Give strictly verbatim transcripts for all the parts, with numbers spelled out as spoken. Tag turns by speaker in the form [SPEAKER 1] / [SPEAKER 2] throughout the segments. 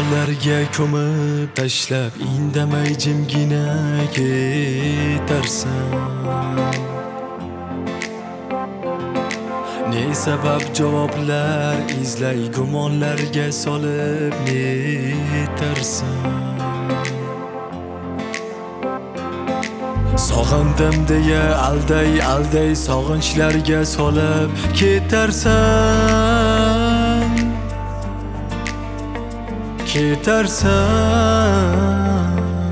[SPEAKER 1] Xayollarga ko'mib tashlab indamay jimgina ketarsan. Ne sabab javoblar izlay gumonlarga solib netarsan. Sog'indim deya alday alday sog'inchlarga solib ketarsan. Ketarsan,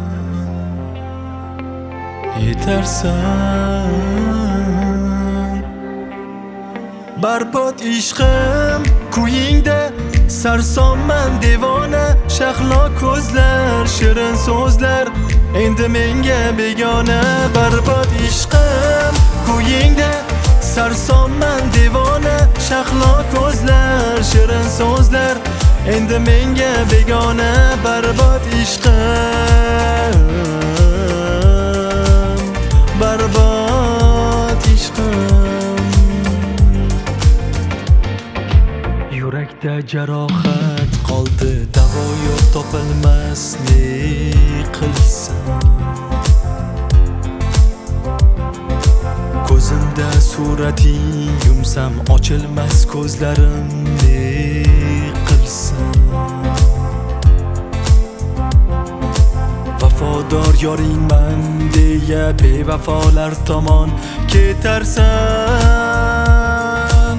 [SPEAKER 1] yetarsan. Barbod ishqim kuyingda sarsonman devona. Shahlo ko'zlar, shirin so'zlar endi menga begona. Barbod ishqim kuyingda sarsonman devona. Shahlo ko'zlar, shirin so'zlar endi menga begona. Barbod ishqim, barbod ishqim. Yurakda jarohat qoldi, davo yo'q topilmas, ne qilsam. Ko'zimda surating yumsam, ochilmas ko'zlarim, ne vafodor yoringman deya bevafolar tomon ketarsan.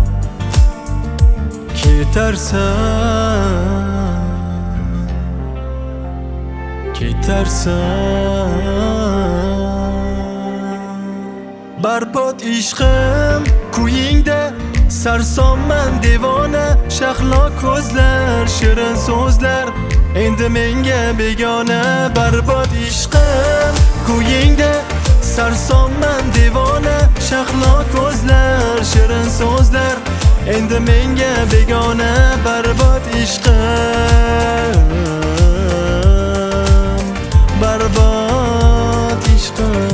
[SPEAKER 1] Ketarsan, ketarsan. Barbod ishqim kuyingda sarsonman devona. Shahlo ko'zlar, shirin so'zlar endi menga begona. Barbod ishqim kuyingda sarsonman devona. Shahlo ko'zlar, shirin so'zlar endi menga begona. Barbod ishqim, barbod ishqim.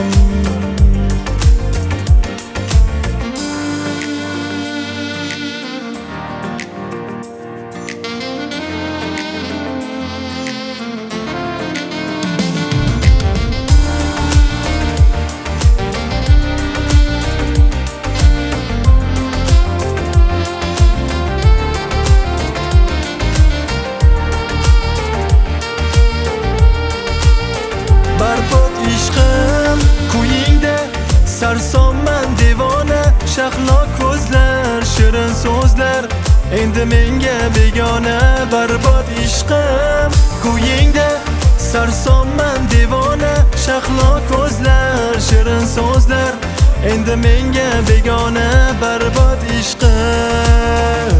[SPEAKER 1] Barbod ishqim kuyingda sarsonman devona. Shahlo ko'zlar, shirin so'zlar endi menga begona. Barbod ishqim kuyingda sarsonman devona. Shahlo ko'zlar, shirin so'zlar endi menga begona. Barbod ishqim.